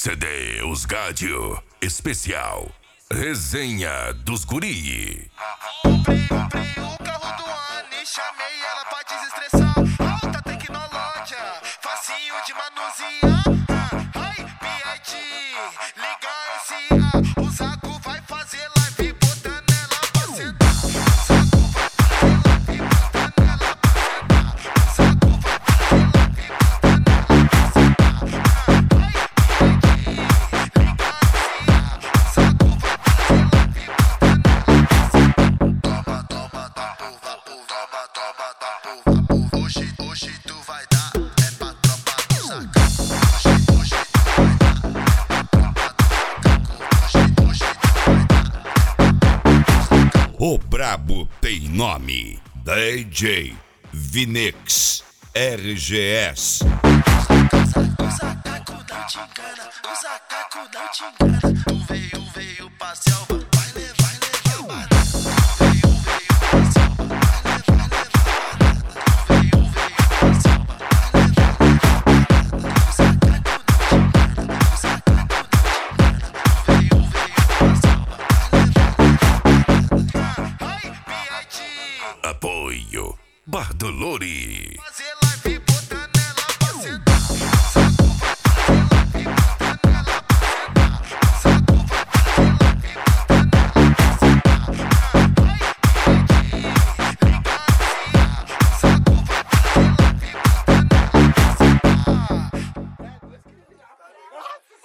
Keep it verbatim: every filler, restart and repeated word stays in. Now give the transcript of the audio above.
C D Os Gádio, especial Resenha dos Guri. Comprei, comprei o carro do ano e chamei ela pra desestressar. Alta tecnologia, facinho de manusear. Ai, P I D, liga esse A. O Zaco vai fazer live botando ela pra sentar. O Zaco vai fazer live botando ela pra sentar. O Zaco vai fazer live botando ela pra sentar. Ai, P I D, liga esse A. O Zaco vai fazer live botando ela pra sentar. Toma, toma, tá porra, toma, toma, tá porra. Hoje, hoje tu vai dar, é pra tropa do Zacão. Hoje, hoje tu vai dar, é pra tropa do Macaco. Hoje, hoje tu vai dar. O brabo tem nome: D J Vinex R G S. O Zacaco não te engana, o Zacaco não te engana. Tu veio, veio pra selva, vai levar, vai levar banana. Tu veio, veio pra selva, vai levar, vai levar banana. Tu veio, veio pra selva, vai levar, vai levar banana. O Zacaco não te engana, o Zacaco não te engana. Tu veio, veio pra selva, vai levar, vai levar banana. Ai, P I D, Apoio Bardolori. fazer